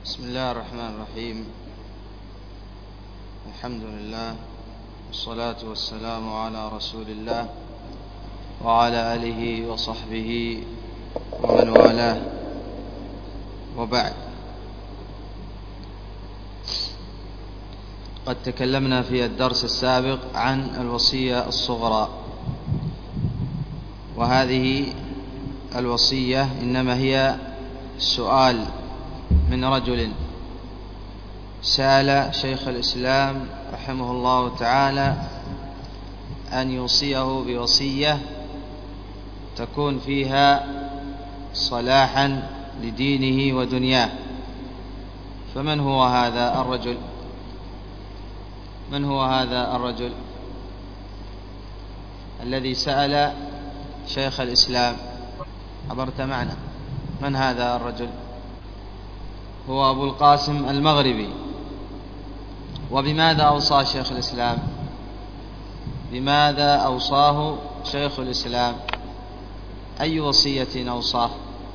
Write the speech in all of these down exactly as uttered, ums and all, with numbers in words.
بسم الله الرحمن الرحيم. الحمد لله والصلاة والسلام على رسول الله وعلى آله وصحبه ومن والاه، وبعد. قد تكلمنا في الدرس السابق عن الوصية الصغرى، وهذه الوصية إنما هي سؤال من رجل سأل شيخ الإسلام رحمه الله تعالى أن يوصيه بوصية تكون فيها صلاحا لدينه ودنياه. فمن هو هذا الرجل؟ من هو هذا الرجل الذي سأل شيخ الإسلام؟ حضرت معنا؟ من هذا الرجل؟ هو أبو القاسم المغربي. وبماذا أوصى شيخ الإسلام؟ بماذا أوصاه شيخ الإسلام؟ أي وصية أوصاه؟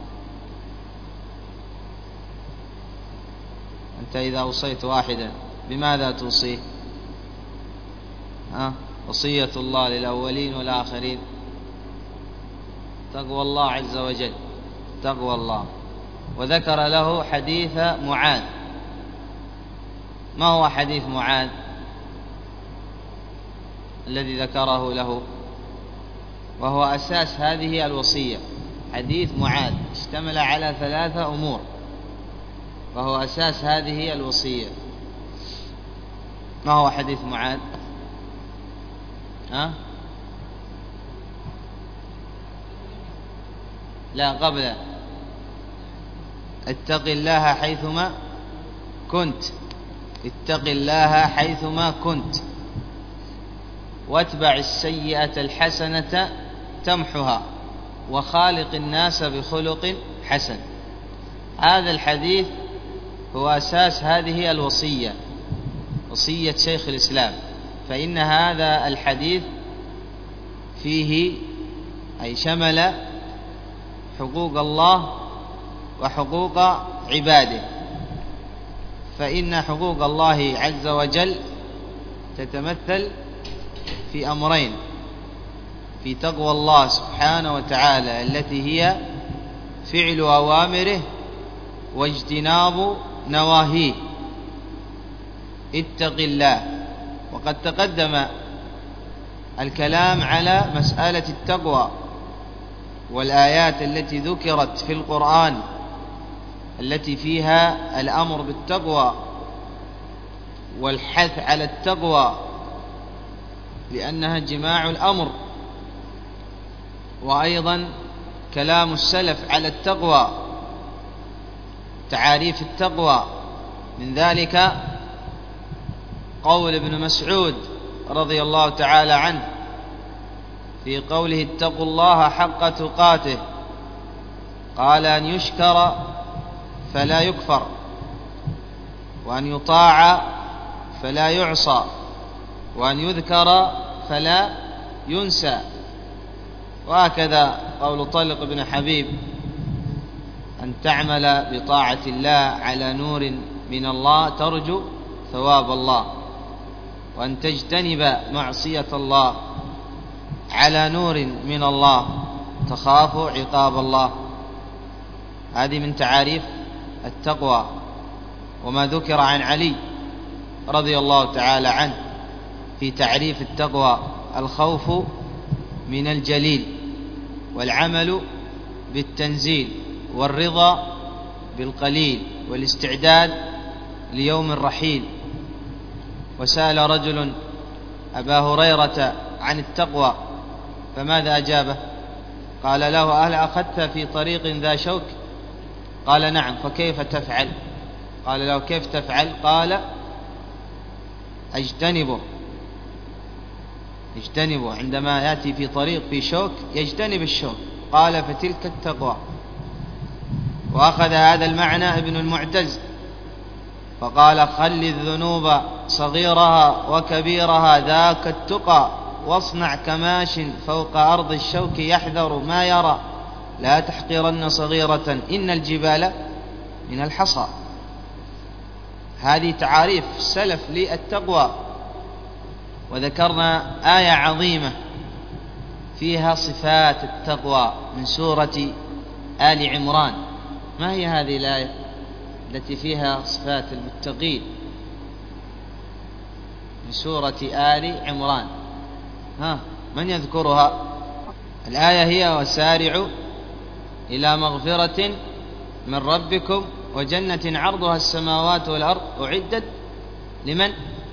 أنت إذا أوصيت واحدا بماذا توصيه؟ ها؟ وصية الله للأولين والآخرين تقوى الله عز وجل، تقوى الله. وذكر له حديث معاذ. ما هو حديث معاذ الذي ذكره له؟ وهو أساس هذه الوصية. حديث معاذ اشتمل على ثلاثة أمور، وهو أساس هذه الوصية. ما هو حديث معاذ؟ ها؟ لا، قبل اتق الله حيثما كنت، اتق الله حيثما كنت، واتبع السيئة الحسنة تمحها، وخالق الناس بخلق حسن. هذا الحديث هو أساس هذه الوصية، وصية شيخ الإسلام. فإن هذا الحديث فيه أي شمل حقوق الله وحقوق عباده. فإن حقوق الله عز وجل تتمثل في أمرين: في تقوى الله سبحانه وتعالى التي هي فعل أوامره واجتناب نواهيه. اتق الله. وقد تقدم الكلام على مسألة التقوى والآيات التي ذكرت في القرآن التي فيها الأمر بالتقوى والحث على التقوى، لأنها جماع الأمر. وأيضا كلام السلف على التقوى، تعاريف التقوى. من ذلك قول ابن مسعود رضي الله تعالى عنه في قوله: اتقوا الله حق تقاته. قال: أن يشكر فلا يكفر، وأن يطاع فلا يعصى، وأن يذكر فلا ينسى. وهكذا قول طلق بن حبيب: أن تعمل بطاعة الله على نور من الله ترجو ثواب الله، وأن تجتنب معصية الله على نور من الله تخاف عقاب الله. هذه من تعاريف التقوى. وما ذكر عن علي رضي الله تعالى عنه في تعريف التقوى: الخوف من الجليل، والعمل بالتنزيل، والرضا بالقليل، والاستعداد ليوم الرحيل. وسأل رجل أبا هريرة عن التقوى فماذا أجابه؟ قال له: هل أخذت في طريق ذا شوك؟ قال: نعم. فكيف تفعل؟ قال له: كيف تفعل؟ قال: أجتنبه اجتنبه عندما يأتي في طريق في شوك يجتنب الشوك. قال: فتلك التقوى. وأخذ هذا المعنى ابن المعتز فقال: خل الذنوب صغيرها وكبيرها ذاك التقى، واصنع كماش فوق أرض الشوك يحذر ما يرى، لا تحقرن صغيرة إن الجبال من الحصى. هذه تعاريف السلف للتقوى. وذكرنا آية عظيمة فيها صفات التقوى من سورة آل عمران. ما هي هذه الآية التي فيها صفات المتقين من سورة آل عمران؟ ها، من يذكرها؟ الآية هي: وسارعوا إلى مغفرة من ربكم وجنة عرضها السماوات والأرض أعدت لمن؟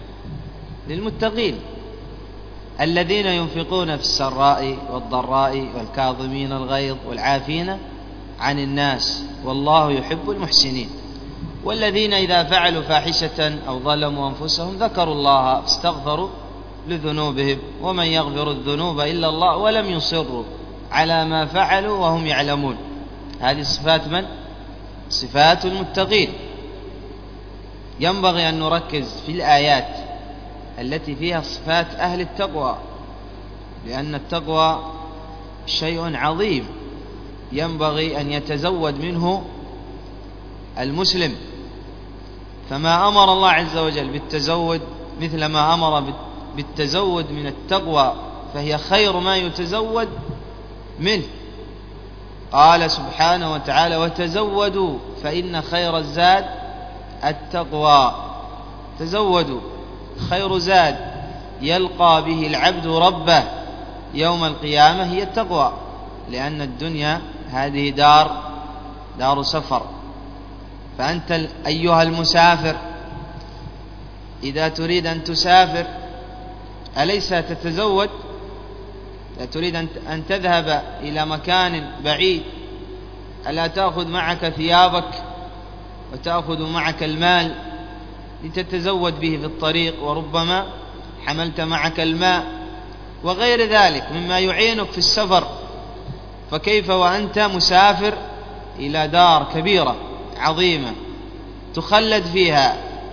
للمتقين الذين ينفقون في السراء والضراء والكاظمين الغيظ والعافين عن الناس والله يحب المحسنين والذين إذا فعلوا فاحشة أو ظلموا أنفسهم ذكروا الله فاستغفروا لذنوبهم ومن يغفر الذنوب إلا الله ولم يصروا على ما فعلوا وهم يعلمون. هذه صفات من؟ صفات المتقين. ينبغي أن نركز في الآيات التي فيها صفات أهل التقوى، لأن التقوى شيء عظيم ينبغي أن يتزود منه المسلم. فما أمر الله عز وجل بالتزود مثل ما أمر بالتزود من التقوى فهي خير ما يتزود منه. قال سبحانه وتعالى: وتزودوا فإن خير الزاد التقوى. تزودوا، خير زاد يلقى به العبد ربه يوم القيامة هي التقوى، لأن الدنيا هذه دار دار سفر. فأنت أيها المسافر إذا تريد أن تسافر أليس تتزود؟ تريد أن تذهب إلى مكان بعيد ألا تأخذ معك ثيابك وتأخذ معك المال لتتزود به في الطريق، وربما حملت معك الماء وغير ذلك مما يعينك في السفر. فكيف وأنت مسافر إلى دار كبيرة عظيمة تخلد فيها،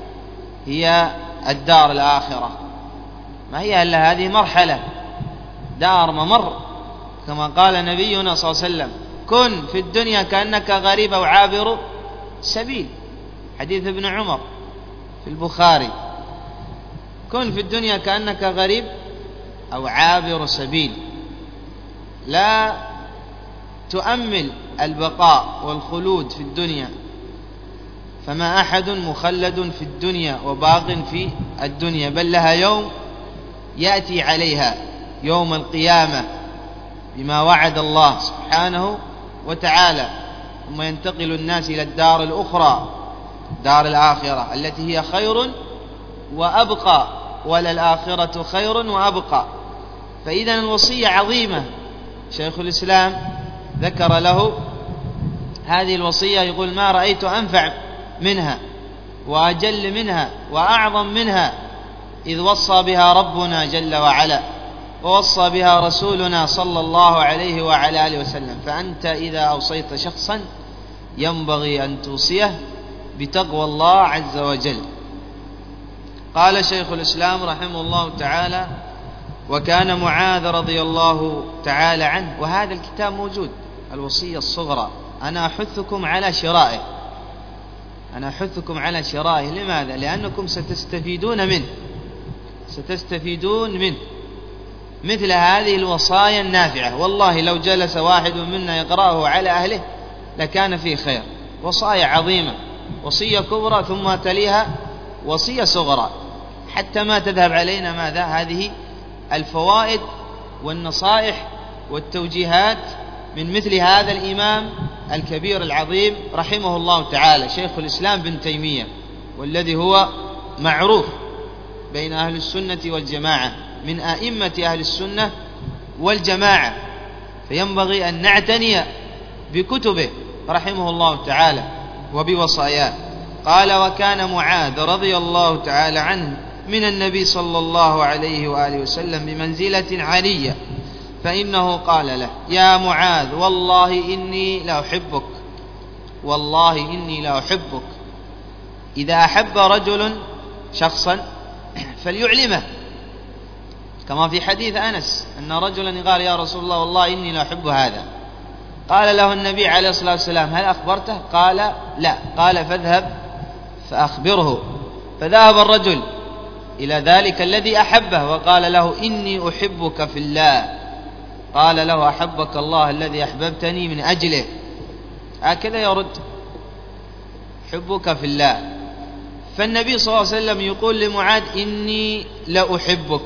هي الدار الآخرة. ما هي إلا هذه مرحلة، دار ممر، كما قال نبينا صلى الله عليه وسلم: كن في الدنيا كأنك غريب أو عابر سبيل. حديث ابن عمر في البخاري: كن في الدنيا كأنك غريب أو عابر سبيل. لا تؤمل البقاء والخلود في الدنيا، فما أحد مخلد في الدنيا وباق في الدنيا، بل لها يوم يأتي عليها يوم القيامة بما وعد الله سبحانه وتعالى، ثم ينتقل الناس إلى الدار الأخرى، دار الآخرة التي هي خير وأبقى، وللآخرة خير وأبقى. فإذا الوصية عظيمة. شيخ الإسلام ذكر له هذه الوصية، يقول: ما رأيت أنفع منها وأجل منها وأعظم منها إذ وصى بها ربنا جل وعلا ووصى بها رسولنا صلى الله عليه وعلى آله وسلم. فأنت إذا أوصيت شخصا ينبغي أن توصيه بتقوى الله عز وجل. قال شيخ الإسلام رحمه الله تعالى: وكان معاذ رضي الله تعالى عنه، وهذا الكتاب موجود، الوصية الصغرى، أنا أحثكم على شرائه، أنا أحثكم على شرائه. لماذا؟ لأنكم ستستفيدون منه، ستستفيدون منه مثل هذه الوصايا النافعة. والله لو جلس واحد منا يقرأه على أهله لكان فيه خير. وصايا عظيمة، وصية كبرى ثم تليها وصية صغرى، حتى ما تذهب علينا ماذا؟ هذه الفوائد والنصائح والتوجيهات من مثل هذا الإمام الكبير العظيم رحمه الله تعالى، شيخ الإسلام بن تيمية، والذي هو معروف بين أهل السنة والجماعة من أئمة أهل السنة والجماعة. فينبغي أن نعتني بكتبه رحمه الله تعالى وبوصاياه. قال: وكان معاذ رضي الله تعالى عنه من النبي صلى الله عليه وآله وسلم بمنزلة علية، فإنه قال له: يا معاذ والله إني لا أحبك، والله إني لا أحبك. إذا أحب رجل شخصا فليعلمه، كما في حديث أنس أن رجلا قال: يا رسول الله والله إني لا أحب هذا. قال له النبي عليه الصلاة والسلام: هل أخبرته؟ قال: لا. قال: فاذهب فأخبره فذهب الرجل إلى ذلك الذي أحبه وقال له إني أحبك في الله. قال له أحبك الله الذي أحببتني من أجله. هكذا يرد، حبك في الله. فالنبي صلى الله عليه وسلم يقول لمعاذ إني لأحبك.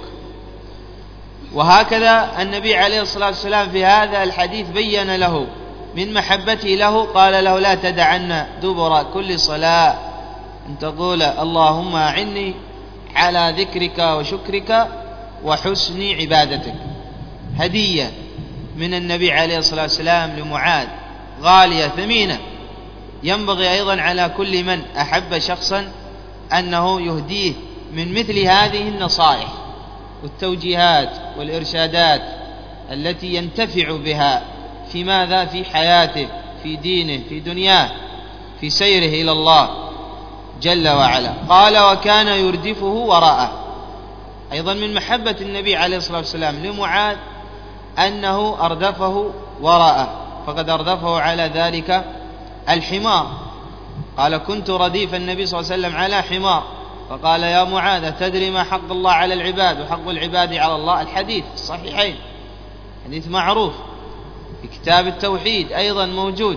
وهكذا النبي عليه الصلاة والسلام في هذا الحديث بين له من محبته له، قال له لا تدعن دبر كل صلاة أن تقول اللهم أعني على ذكرك وشكرك وحسن عبادتك. هدية من النبي عليه الصلاة والسلام لمعاذ غالية ثمينة، ينبغي أيضا على كل من أحب شخصا أنه يهديه من مثل هذه النصائح والتوجيهات والإرشادات التي ينتفع بها في ماذا؟ في حياته، في دينه، في دنياه، في سيره إلى الله جل وعلا. قال وكان يردفه وراءه. أيضا من محبة النبي عليه الصلاة والسلام لمعاذ أنه أردفه وراءه، فقد أردفه على ذلك الحمار. قال كنت رديف النبي صلى الله عليه وسلم على حمار، فقال يا معاذ تدري ما حق الله على العباد وحق العباد على الله؟ الحديث الصحيحين، حديث معروف في كتاب التوحيد أيضا موجود.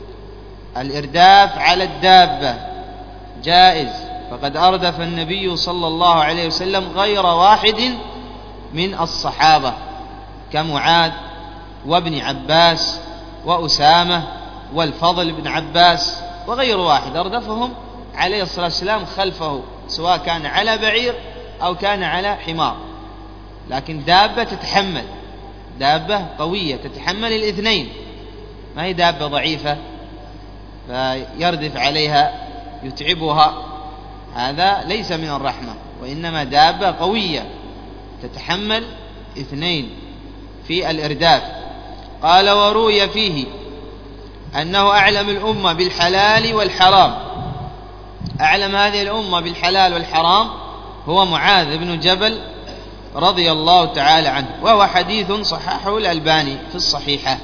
الإرداف على الدابة جائز، فقد أردف النبي صلى الله عليه وسلم غير واحد من الصحابة كمعاذ وابن عباس وأسامة والفضل بن عباس وغير واحد، أردفهم عليه الصلاة والسلام خلفه، سواء كان على بعير أو كان على حمار. لكن دابة تتحمل، دابة قوية تتحمل الاثنين، ما هي دابة ضعيفة فيردف عليها يتعبها، هذا ليس من الرحمة، وإنما دابة قوية تتحمل اثنين في الإرداف. قال وروي فيه أنه أعلم الأمة بالحلال والحرام. أعلم هذه الأمة بالحلال والحرام هو معاذ بن جبل رضي الله تعالى عنه، وهو حديث صححه الألباني في الصحيحة،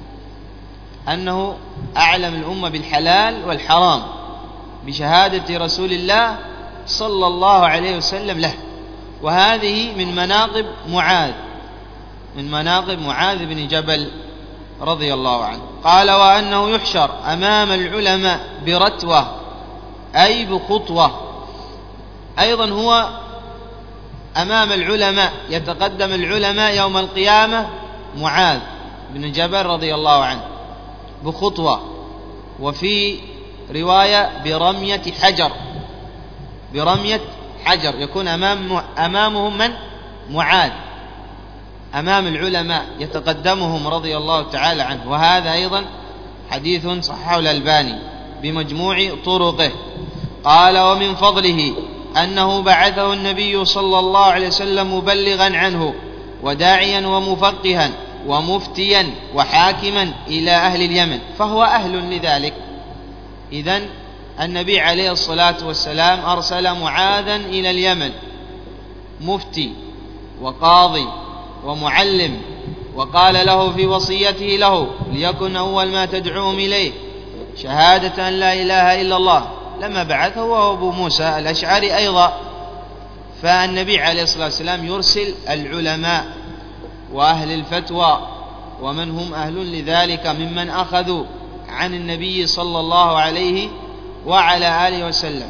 أنه أعلم الأمة بالحلال والحرام بشهادة رسول الله صلى الله عليه وسلم له. وهذه من مناقب معاذ، من مناقب معاذ بن جبل رضي الله عنه. قال وأنه يحشر أمام العلماء برتوة أي بخطوة. أيضا هو أمام العلماء، يتقدم العلماء يوم القيامة معاذ بن جبل رضي الله عنه بخطوة. وفي رواية برمية حجر، برمية حجر يكون أمام أمامهم من؟ معاذ، أمام العلماء يتقدمهم رضي الله تعالى عنه. وهذا أيضا حديث صححه الألباني بمجموع طرقه. قال ومن فضله أنه بعثه النبي صلى الله عليه وسلم مبلغا عنه وداعيا ومفقها ومفتيا وحاكما إلى أهل اليمن، فهو أهل لذلك. إذن النبي عليه الصلاة والسلام أرسل معاذا إلى اليمن مفتي وقاضي ومعلم، وقال له في وصيته له ليكن أول ما تدعوهم إليه شهادة أن لا إله إلا الله، لما بعثه وهو أبو موسى الأشعري أيضا. فالنبي عليه الصلاة والسلام يرسل العلماء وأهل الفتوى ومن هم أهل لذلك ممن أخذوا عن النبي صلى الله عليه وعلى آله وسلم.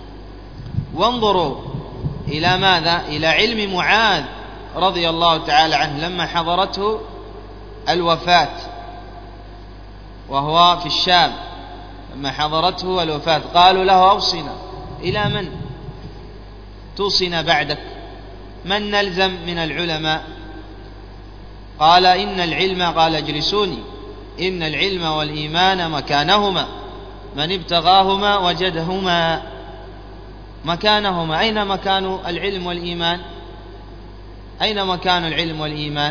وانظروا إلى ماذا؟ إلى علم معاذ رضي الله تعالى عنه لما حضرته الوفاة وهو في الشام، لما حضرته الوفاة قالوا له أوصنا، إلى من توصينا بعدك؟ من نلزم من العلماء؟ قال إن العلم، قال اجلسوني، إن العلم والإيمان مكانهما، من ابتغاهما وجدهما. مكانهما، أين مكان العلم والإيمان؟ أين مكان العلم والإيمان؟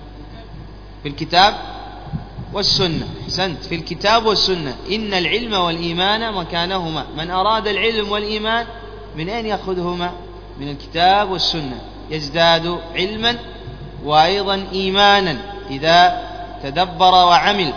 في الكتاب والسنة. أحسنت، في الكتاب والسنة. إن العلم والإيمان مكانهما، من أراد العلم والإيمان من أين يأخذهما؟ من الكتاب والسنة، يزداد علما وأيضا إيمانا إذا تدبر وعمل.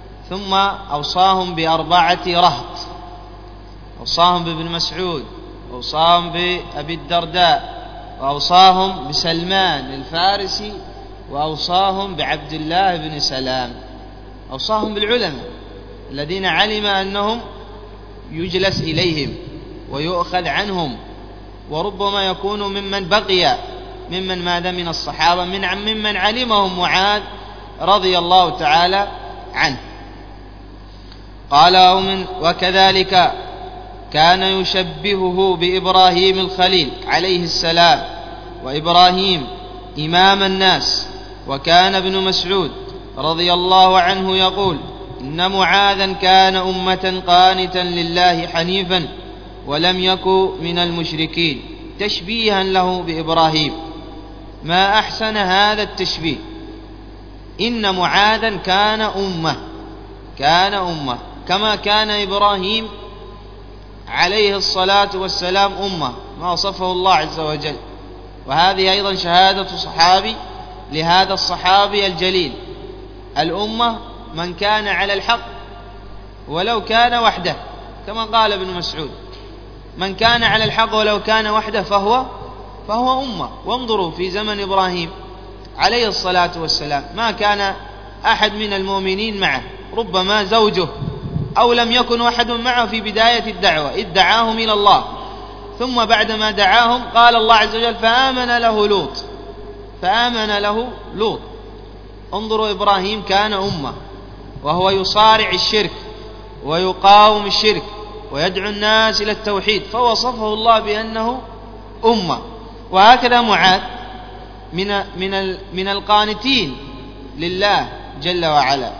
ثم أوصاهم بأربعة رهط، أوصاهم بابن مسعود أوصاهم بأبي الدرداء، وأوصاهم بسلمان الفارسي، وأوصاهم بعبد الله بن سلام. أوصاهم بالعلماء الذين علم أنهم يجلس إليهم ويؤخذ عنهم، وربما يكون ممن بقي ممن ماذا من الصحابة من ممن علمهم معاذ رضي الله تعالى عنه. قال ومن وكذلك كان يشبهه بإبراهيم الخليل عليه السلام، وإبراهيم إمام الناس. وكان ابن مسعود رضي الله عنه يقول: إن معاذا كان أمة قانتا لله حنيفا ولم يكن من المشركين، تشبيها له بإبراهيم. ما أحسن هذا التشبيه. إن معاذا كان أمة كان أمة كما كان إبراهيم عليه الصلاة والسلام أمة، ما وصفه الله عز وجل. وهذه أيضا شهادة صحابي لهذا الصحابي الجليل: الأمة من كان على الحق ولو كان وحده، كما قال ابن مسعود: من كان على الحق ولو كان وحده فهو فهو أمة. وانظروا في زمن إبراهيم عليه الصلاة والسلام ما كان أحد من المؤمنين معه، ربما زوجه، أو لم يكن أحد معه في بداية الدعوة، إذ دعاهم إلى الله، ثم بعدما دعاهم قال الله عز وجل: فآمن له لوط فآمن له لوط. انظروا، إبراهيم كان أمة، وهو يصارع الشرك ويقاوم الشرك ويدعو الناس إلى التوحيد، فوصفه الله بأنه أمة. وهكذا معاذ من من من القانتين لله جل وعلا.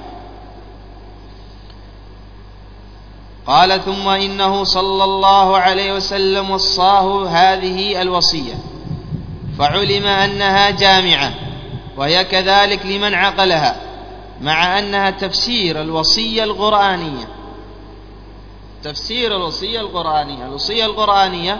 قال: ثم إنه صلى الله عليه وسلم وصاه هذه الوصية، فعلم أنها جامعة، وهي كذلك لمن عقلها، مع أنها تفسير الوصية القرآنية. تفسير الوصية القرآنية الوصية القرآنية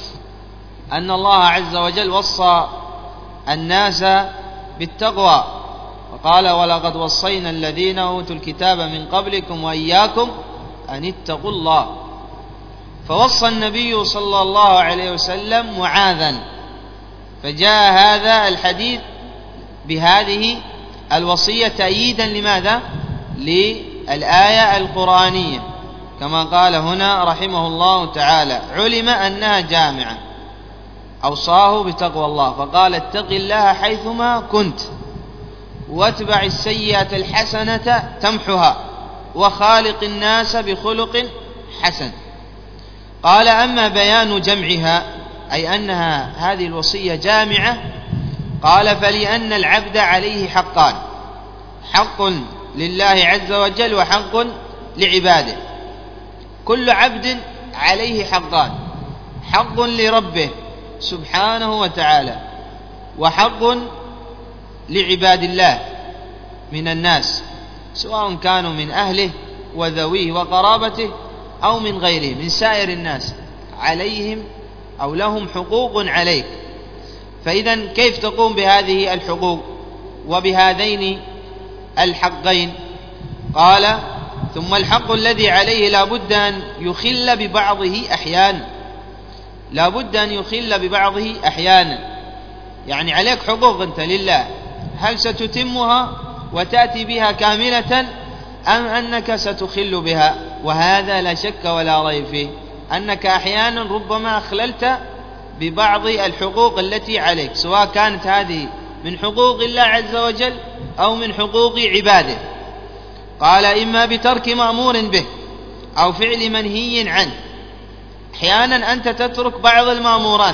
أن الله عز وجل وصى الناس بالتقوى، وقال: ولقد وصينا الذين أوتوا الكتاب من قبلكم وإياكم أن اتقوا الله. فوصى النبي صلى الله عليه وسلم معاذا، فجاء هذا الحديث بهذه الوصية تأييدا لماذا؟ للآية القرآنية، كما قال هنا رحمه الله تعالى: علم أنها جامعة، أوصاه بتقوى الله، فقال: اتق الله حيثما كنت، واتبع السيئة الحسنة تمحها، وخالق الناس بخلق حسن. قال: أما بيان جمعها، أي أنها هذه الوصية جامعة، قال: فلأن العبد عليه حقان: حق لله عز وجل وحق لعباده. كل عبد عليه حقان: حق لربه سبحانه وتعالى، وحق لعباد الله من الناس، سواء كانوا من أهله وذويه وقرابته أو من غيره من سائر الناس، عليهم أو لهم حقوق عليك. فإذا كيف تقوم بهذه الحقوق وبهذين الحقين؟ قال: ثم الحق الذي عليه لا بد أن يخل ببعضه أحيانا لا بد أن يخل ببعضه أحيانا يعني عليك حقوق أنت لله، هل ستتمها وتأتي بها كاملة أم أنك ستخل بها؟ وهذا لا شك ولا ريب فيه، أنك أحيانا ربما أخللت ببعض الحقوق التي عليك، سواء كانت هذه من حقوق الله عز وجل أو من حقوق عباده. قال: إما بترك مأمور به أو فعل منهي عنه. أحيانا أنت تترك بعض المأمورات،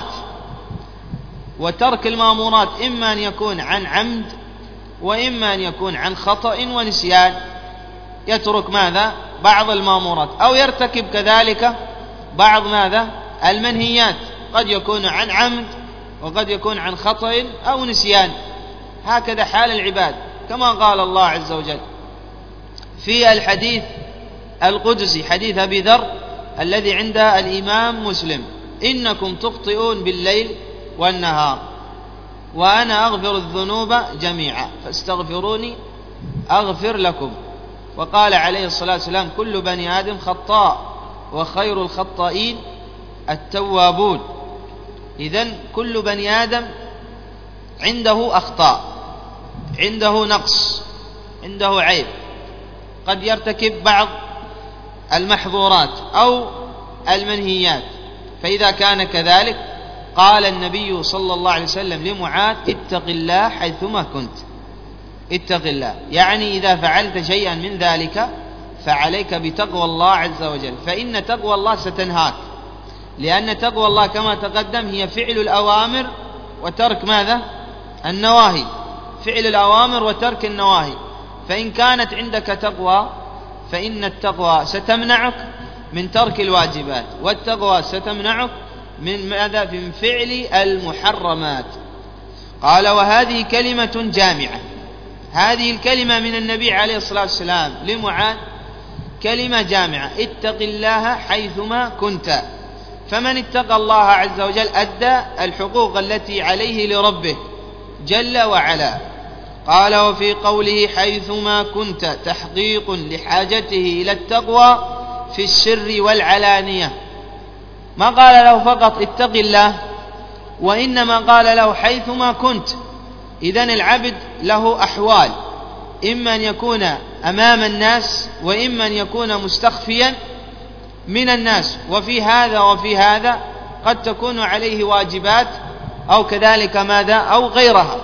وترك المأمورات إما أن يكون عن عمد وإما أن يكون عن خطأ ونسيان، يترك ماذا؟ بعض المأمورات، أو يرتكب كذلك بعض ماذا؟ المنهيات، قد يكون عن عمد وقد يكون عن خطأ أو نسيان. هكذا حال العباد، كما قال الله عز وجل في الحديث القدسي، حديث أبي ذر الذي عند الإمام مسلم: إنكم تخطئون بالليل والنهار وأنا أغفر الذنوب جميعا فاستغفروني أغفر لكم. وقال عليه الصلاة والسلام: كل بني آدم خطاء وخير الخطائين التوابون. إذن كل بني آدم عنده أخطاء، عنده نقص، عنده عيب، قد يرتكب بعض المحظورات أو المنهيات. فإذا كان كذلك قال النبي صلى الله عليه وسلم لمعاذ: اتق الله حيثما كنت. اتق الله يعني إذا فعلت شيئا من ذلك فعليك بتقوى الله عز وجل، فإن تقوى الله ستنهاك، لأن تقوى الله كما تقدم هي فعل الأوامر وترك ماذا؟ النواهي. فعل الأوامر وترك النواهي. فإن كانت عندك تقوى فإن التقوى ستمنعك من ترك الواجبات، والتقوى ستمنعك من ماذا؟ من فعل المحرمات. قال: وهذه كلمة جامعة. هذه الكلمة من النبي عليه الصلاة والسلام لمعاذ كلمة جامعة: اتق الله حيثما كنت. فمن اتقى الله عز وجل أدى الحقوق التي عليه لربه جل وعلا. قال: وفي قوله حيثما كنت تحقيق لحاجته إلى التقوى في السر والعلانية. ما قال له فقط اتق الله، وإنما قال له حيثما كنت. إذن العبد له أحوال، إما أن يكون أمام الناس، وإما أن يكون مستخفيا من الناس، وفي هذا وفي هذا قد تكون عليه واجبات أو كذلك ماذا أو غيرها.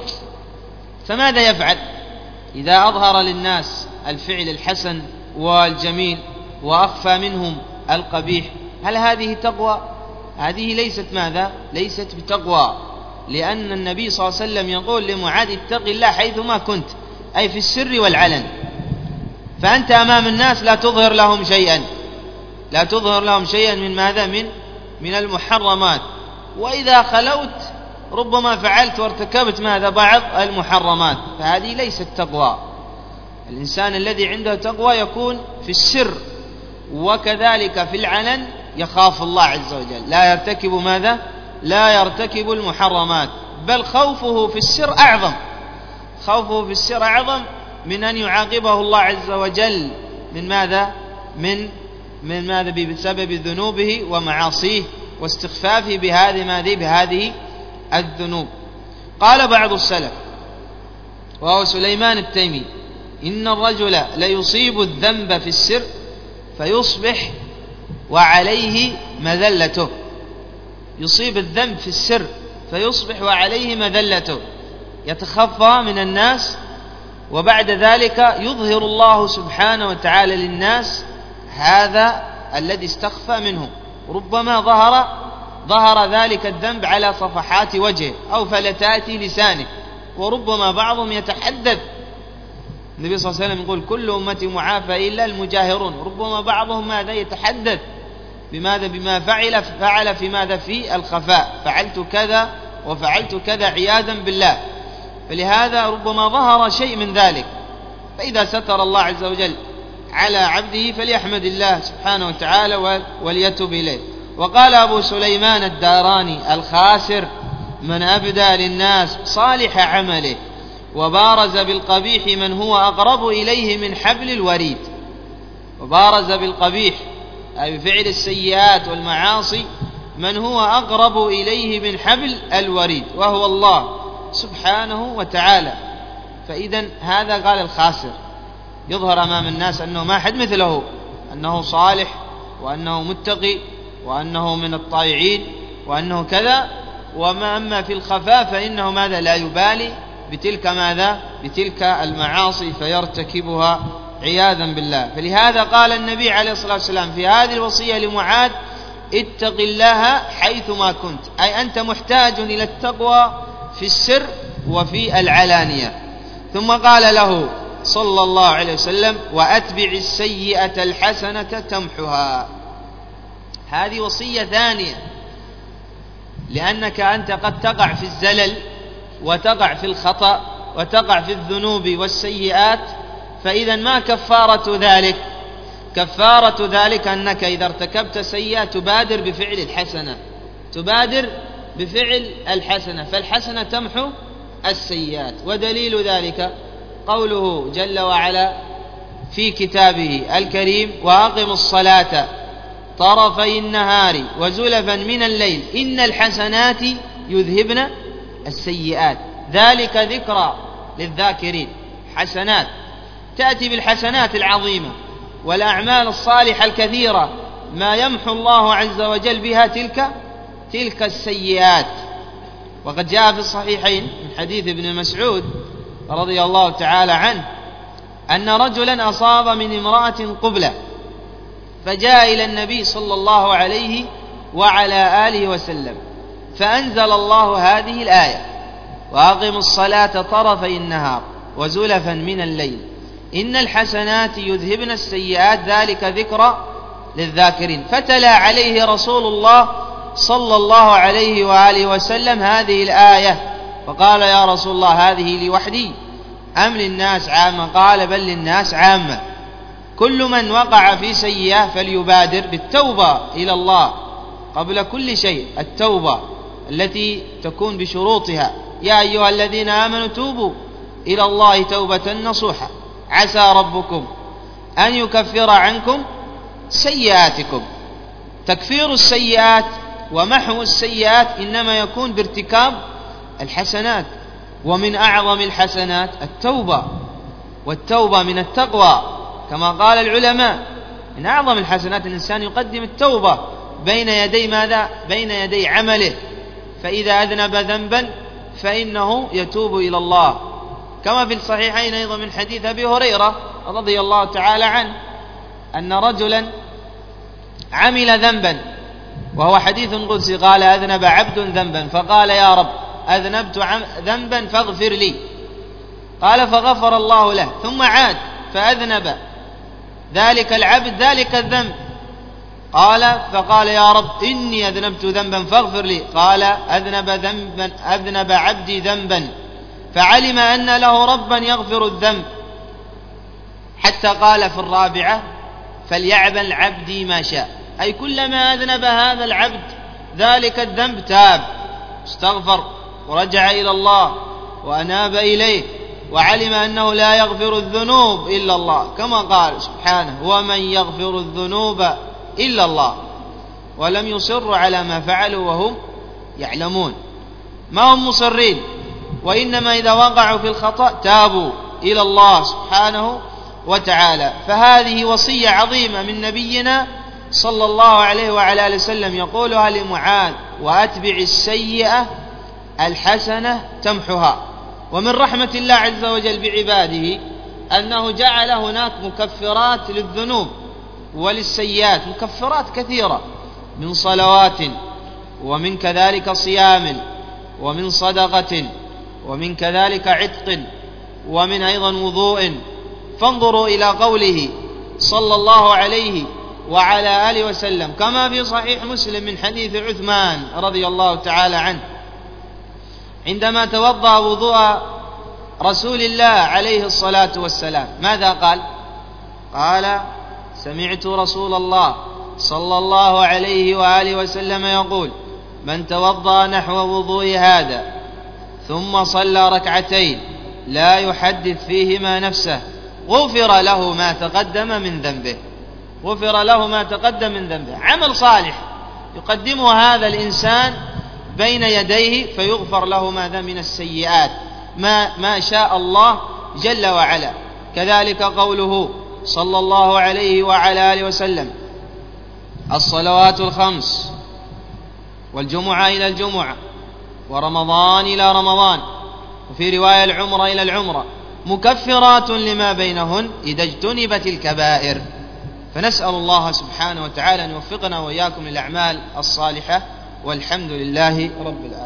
فماذا يفعل إذا أظهر للناس الفعل الحسن والجميل وأخفى منهم القبيح؟ هل هذه تقوى؟ هذه ليست ماذا؟ ليست بتقوى، لأن النبي صلى الله عليه وسلم يقول لمعاذ: اتق الله حيثما كنت، أي في السر والعلن. فأنت أمام الناس لا تظهر لهم شيئا، لا تظهر لهم شيئا من ماذا؟ من من المحرمات. وإذا خلوت ربما فعلت وارتكبت ماذا؟ بعض المحرمات. فهذه ليست تقوى. الإنسان الذي عنده تقوى يكون في السر وكذلك في العلن يخاف الله عز وجل، لا يرتكب ماذا؟ لا يرتكب المحرمات، بل خوفه في السر أعظم. خوفه في السر أعظم من أن يعاقبه الله عز وجل من ماذا؟ من من ماذا؟ بسبب ذنوبه ومعاصيه واستخفافه بهذه ماذا؟ بهذه الذنوب. قال بعض السلف وهو سليمان التيمي: إن الرجل ليصيب الذنب في السر فيصبح وعليه مذلته. يصيب الذنب في السر فيصبح وعليه مذلته، يتخفى من الناس، وبعد ذلك يظهر الله سبحانه وتعالى للناس هذا الذي استخفى منه. ربما ظهر ظهر ذلك الذنب على صفحات وجهه أو فلتات لسانه، وربما بعضهم يتحدث. النبي صلى الله عليه وسلم يقول: كل أمتي معافى إلا المجاهرون. ربما بعضهم ماذا؟ يتحدث بماذا؟ بما فعل فعل في ماذا؟ في الخفاء، فعلت كذا وفعلت كذا عياذا بالله. فلهذا ربما ظهر شيء من ذلك. فإذا ستر الله عز وجل على عبده فليحمد الله سبحانه وتعالى وليتوب إليه. وقال أبو سليمان الداراني: الخاسر من أبدى للناس صالح عمله وبارز بالقبيح من هو أقرب إليه من حبل الوريد. وبارز بالقبيح أي بفعل السيئات والمعاصي من هو أقرب إليه من حبل الوريد، وهو الله سبحانه وتعالى. فإذا هذا قال الخاسر، يظهر أمام الناس أنه ما حد مثله، أنه صالح وأنه متقي وأنه من الطائعين وأنه كذا، وما أما في الخفاء فإنه ماذا؟ لا يبالي بتلك ماذا؟ بتلك المعاصي فيرتكبها عياذا بالله. فلهذا قال النبي عليه الصلاة والسلام في هذه الوصية لمعاذ: اتق الله حيثما كنت، أي أنت محتاج إلى التقوى في السر وفي العلانية. ثم قال له صلى الله عليه وسلم: وأتبع السيئة الحسنة تمحها. هذه وصية ثانية، لأنك أنت قد تقع في الزلل وتقع في الخطأ وتقع في الذنوب والسيئات، فإذا ما كفارة ذلك؟ كفارة ذلك أنك إذا ارتكبت سيئة تبادر بفعل الحسنة، تبادر بفعل الحسنة، فالحسنة تمحو السيئات. ودليل ذلك قوله جل وعلا في كتابه الكريم: وأقم الصلاة طرفي النهار وزلفا من الليل إن الحسنات يذهبن السيئات ذلك ذكرى للذاكرين. حسنات تأتي بالحسنات العظيمة والأعمال الصالحة الكثيرة، ما يمحو الله عز وجل بها تلك تلك السيئات. وقد جاء في الصحيحين من حديث ابن مسعود رضي الله تعالى عنه أن رجلا أصاب من امرأة قبلة فجاء إلى النبي صلى الله عليه وعلى آله وسلم فأنزل الله هذه الآية: وأقم الصلاة طرفي النهار وزلفا من الليل إن الحسنات يذهبن السيئات ذلك ذكرى للذاكرين. فتلا عليه رسول الله صلى الله عليه وآله وسلم هذه الآية فقال: يا رسول الله هذه لي وحدي أم للناس عامة؟ قال: بل للناس عامة، كل من وقع في سيئة فليبادر بالتوبة إلى الله قبل كل شيء، التوبة التي تكون بشروطها: يا أيها الذين آمنوا توبوا إلى الله توبة نصوحا عسى ربكم أن يكفر عنكم سيئاتكم. تكفير السيئات ومحو السيئات إنما يكون بارتكاب الحسنات، ومن أعظم الحسنات التوبة، والتوبة من التقوى كما قال العلماء. من أعظم الحسنات الإنسان يقدم التوبة بين يدي ماذا؟ بين يدي عمله، فإذا أذنب ذنبا فإنه يتوب إلى الله، كما في الصحيحين أيضا من حديث أبي هريرة رضي الله تعالى عنه أن رجلا عمل ذنبا، وهو حديث قدسي، قال: أذنب عبد ذنبا فقال: يا رب أذنبت ذنبا فاغفر لي. قال: فغفر الله له، ثم عاد فأذنب ذلك العبد ذلك الذنب، قال فقال: يا رب إني أذنبت ذنبا فاغفر لي. قال: أذنب ذنبا أذنب عبدي ذنبا فعلم أن له ربا يغفر الذنب، حتى قال في الرابعة: فليعمل عبدي ما شاء. أي كلما أذنب هذا العبد ذلك الذنب تاب، استغفر ورجع إلى الله وأناب إليه، وعلم أنه لا يغفر الذنوب إلا الله، كما قال سبحانه: ومن يغفر الذنوب إلا الله، ولم يصروا على ما فعلوا وهم يعلمون. ما هم مصرين، وإنما إذا وقعوا في الخطأ تابوا إلى الله سبحانه وتعالى. فهذه وصية عظيمة من نبينا صلى الله عليه وعلى آله وسلم يقولها لمعاذ: وأتبع السيئة الحسنة تمحها. ومن رحمة الله عز وجل بعباده أنه جعل هناك مكفرات للذنوب وللسيئات، مكفرات كثيرة من صلوات، ومن كذلك صيام، ومن صدقة، ومن كذلك عتق، ومن أيضا وضوء. فانظروا إلى قوله صلى الله عليه وعلى آله وسلم كما في صحيح مسلم من حديث عثمان رضي الله تعالى عنه عندما توضأ وضوء رسول الله عليه الصلاة والسلام ماذا قال؟ قال: سمعت رسول الله صلى الله عليه وآله وسلم يقول: من توضأ نحو وضوء هذا ثم صلى ركعتين لا يحدث فيهما نفسه غفر له ما تقدم من ذنبه. غفر له ما تقدم من ذنبه. عمل صالح يقدمه هذا الإنسان بين يديه فيغفر له ماذا من السيئات ما, ما شاء الله جل وعلا. كذلك قوله صلى الله عليه وعلى آله وسلم: الصلوات الخمس والجمعة إلى الجمعة ورمضان إلى رمضان، وفي رواية العمرة إلى العمرة، مكفرات لما بينهن إذا اجتنبت الكبائر. فنسأل الله سبحانه وتعالى أن يوفقنا وإياكم للأعمال الصالحة، والحمد لله رب العالمين.